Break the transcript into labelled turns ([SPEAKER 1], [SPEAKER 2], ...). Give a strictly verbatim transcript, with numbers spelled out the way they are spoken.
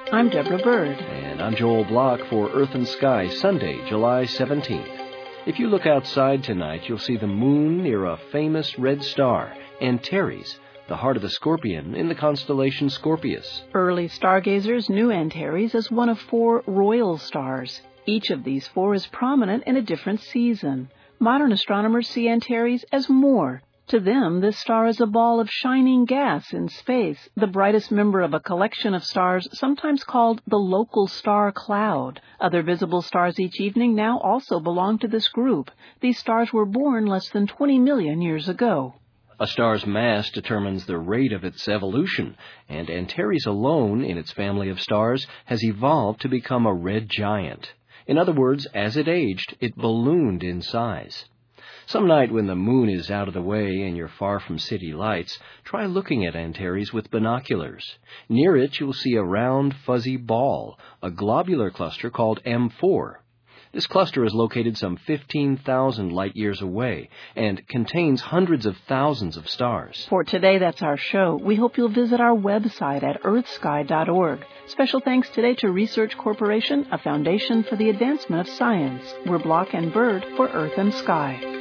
[SPEAKER 1] I'm Deborah Bird.
[SPEAKER 2] And I'm Joel Block for Earth and Sky, Sunday, July seventeenth. If you look outside tonight, you'll see the moon near a famous red star, Antares, the heart of the Scorpion in the constellation Scorpius.
[SPEAKER 1] Early stargazers knew Antares as one of four royal stars. Each of these four is prominent in a different season. Modern astronomers see Antares as more. To them, this star is a ball of shining gas in space, the brightest member of a collection of stars sometimes called the local star cloud. Other visible stars each evening now also belong to this group. These stars were born less than twenty million years ago.
[SPEAKER 2] A star's mass determines the rate of its evolution, and Antares alone, in its family of stars, has evolved to become a red giant. In other words, as it aged, it ballooned in size. Some night when the moon is out of the way and you're far from city lights, try looking at Antares with binoculars. Near it, you'll see a round, fuzzy ball, a globular cluster called M four. This cluster is located some fifteen thousand light-years away and contains hundreds of thousands of stars.
[SPEAKER 1] For today, that's our show. We hope you'll visit our website at earth sky dot org. Special thanks today to Research Corporation, a foundation for the advancement of science. We're Block and Bird for Earth and Sky.